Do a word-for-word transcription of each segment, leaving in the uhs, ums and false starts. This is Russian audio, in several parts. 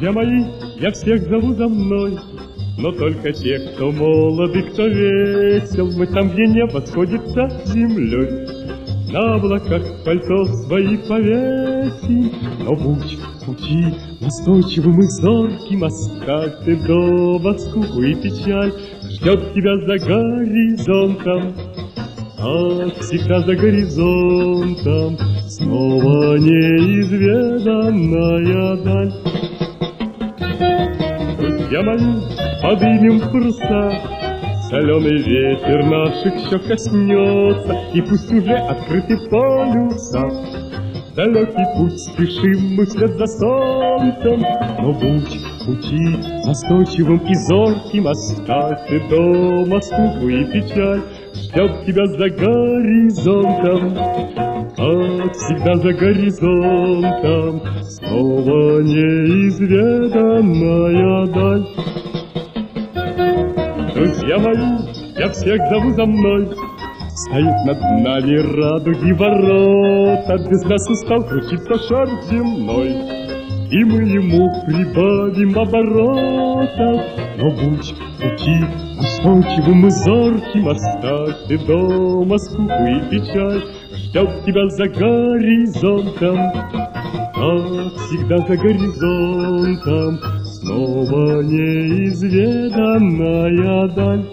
Друзья мои, я всех зову за мной, но только тех, кто молоды, кто весел. Мы там, где небо сходится с землей, на облаках пальто свои повесим. Но будь в пути настойчивым и зорким, оставь ты дома скуку и печаль. Ждет тебя за горизонтом, как всегда за горизонтом, снова неизведанная даль. Друзья мои, подымем паруса, соленый ветер наших щек коснется, и пусть уже открыты полюса. В далекий путь спешим мы вслед за солнцем, но будь в пути настойчивым и зорким, оставь ты дома скуку и печаль. Ждет тебя за горизонтом, как всегда за горизонтом, снова неизведанная даль. Друзья мои, я всех зову за мной, стоит над нами радуги ворота, без нас устал крутиться шар земной, и мы ему прибавим оборотов. Но будь в пути настойчивым и зорким, оставь ты дома скуку и печаль. Ждет тебя за горизонтом, как всегда за горизонтом, снова неизведанная даль.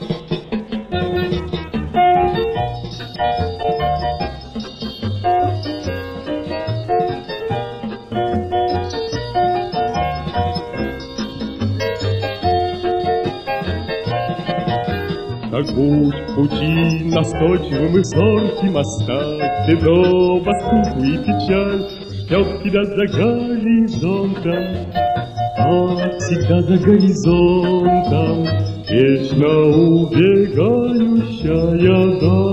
Так будь в пути настойчивым и зорким, оставь ты дома скуку и печаль. Ждет тебя за горизонтом, как всегда за горизонтом, вечно убегающая даль.